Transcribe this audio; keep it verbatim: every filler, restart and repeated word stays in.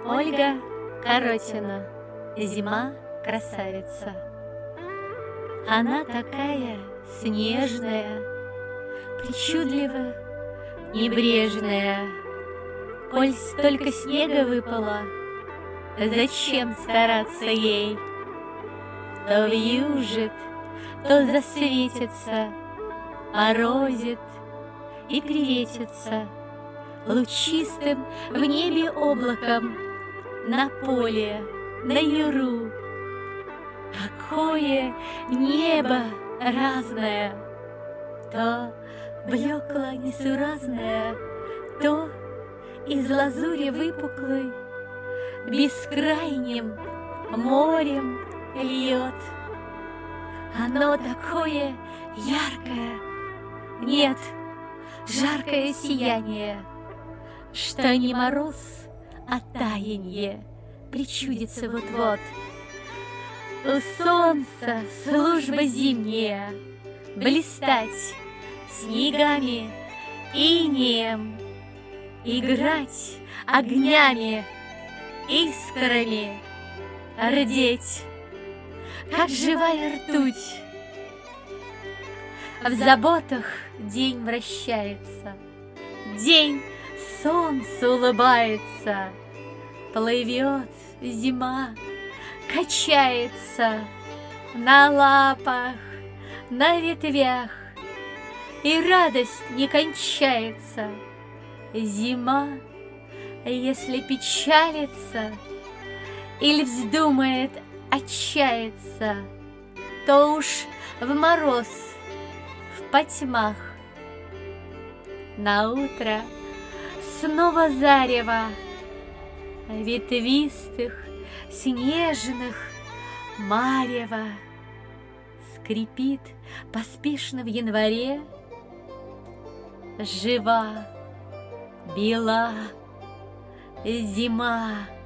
Ольга Коротина. Зима красавица. Она такая снежная, причудливо небрежная. Коль столько снега выпало, зачем стараться ей? То вьюжит, то засветится, морозит и приветится лучистым в небе облаком на поле, на яру. Какое небо разное, то блекло несуразное, то из лазури выпуклой бескрайним морем льет. Оно такое яркое, нет, жаркое сияние, что не мороз, а таянье причудится вот-вот. У солнца служба зимняя, блистать снегами и инеем, играть огнями, искрами, рдеть, как живая ртуть. В заботах день вращается, день солнцу улыбается, плывет зима, качается на лапах, на ветвях, и радость не кончается. Зима, если печалится или вздумает отчаяться, то уж в мороз, в потьмах. Наутро снова зарево ветвистых, снежных марево скрипит поспешно в январе. Жива, бела зима.